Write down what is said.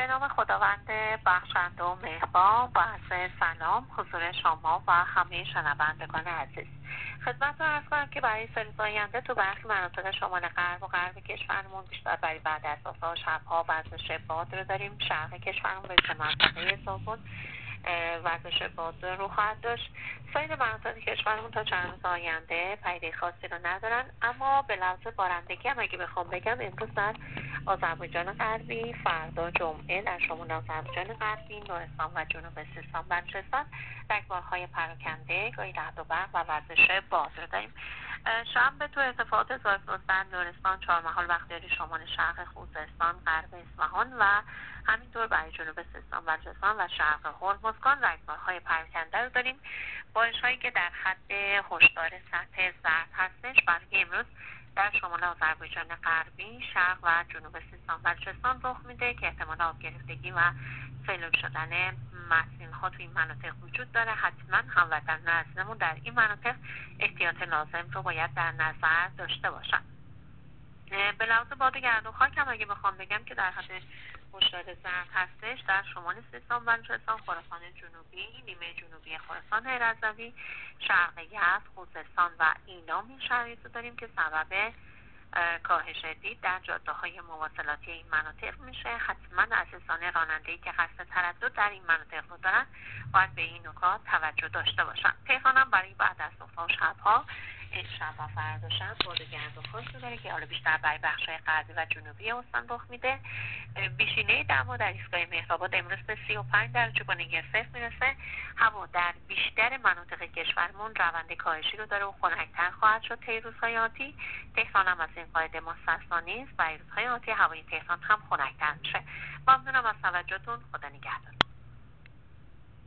به نام خداوند بخشنده و مهربان، با عرض سلام حضور شما و همه شنوندگان عزیز. خدمتتون عرض کنم که برای سال آینده تو برخی مناطق شمال غرب و غرب کشورمون بیشتر برای بعد از ظهرها و شبها ورزش باد رو داریم. شرق کشورمون به سه منطقه زابون ورزش باد رو خواهد داشت. سایر مناطق کشورمون تا چند روز آینده پدیده خاصی رو ندارن، اما به لحاظ بارندگی هم اگه بخوام بگم امروز در آذربایجان غربی، فردا جمعه در شمال آذربایجان غربی، نورستان و جنوب سیستان و بلوچستان رگبارهای پراکنده، گاهی رعد و برق و ورزش باد رو داریم. شنبه تو ارتفاعات زاگرس در نورستان، چهارمحال بختیاری، شمال شرق خوزستان، غرب اصفهان و همینطور برای جنوب سیستان و بلوچستان و شرق هرمزگان رگبارهای پراکنده رو داریم. بارش‌هایی که در حد هشدار سطح زرد هستش برای امروز در شمال آذربایجان غربی، شرق و جنوب سیستان و بلوچستان رخ میده که احتمال آب گرفتگی و سیلاب شدن مسیرها توی این مناطق وجود داره. حتما هموطنان عزیزمون در این مناطق احتیاط لازم رو باید در نظر داشته باشن. به لحاظ باد گرد و خاک هم اگه بخوام بگم که در حد هشدار زرد هستش در شمال سیستان و بلوچستان، خراسان جنوبی، نیمه جنوبی خراسان رضوی، شرق یزد، خوزستان و ایلام این شرایط رو داریم که سبب کاهش دید در جاده‌های مواصلاتی این مناطق میشه. حتما عزیزان راننده‌ای که قصد تردد در این مناطق رو دارن باید به این نکات توجه داشته باشن. تهرانم برای بعد از ظهرها و شبها، امشب و فردا شب باد گرد و خاک داره که حالا بیشتر برای بخش‌های غربی و جنوبی استان رخ میده. بیشینه دما در ایستگاه مهرآباد امروز به 35 درجه با نگه صفر میرسه. هوا در بیشتر مناطق کشورمون روند کاهشی رو داره و خنک‌تر خواهد شد طی روزهای آتی. تهران هم از این قاعده مستثنا نیست. برای روزهای آتی هوای تهران هم خنک‌تر میشه. ممنونم از توجهتون. خدا نگهدار.